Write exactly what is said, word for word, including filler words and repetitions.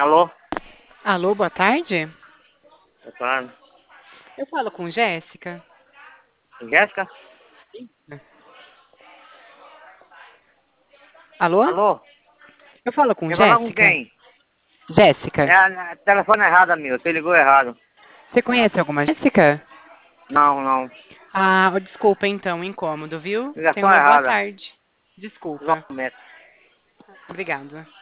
Alô? Alô, boa tarde. Boa tarde. Eu falo com Jéssica. Jéssica? Alô? Alô? Eu falo com Quer falar com Jéssica? quem? É Jéssica. a, a telefone errado, amigo. Você ligou errado. Você conhece alguma Jéssica? Não, não. Ah, desculpa então, incômodo, viu? Tenha Ligação uma boa errada. tarde. Desculpa. Igualmente. Obrigada.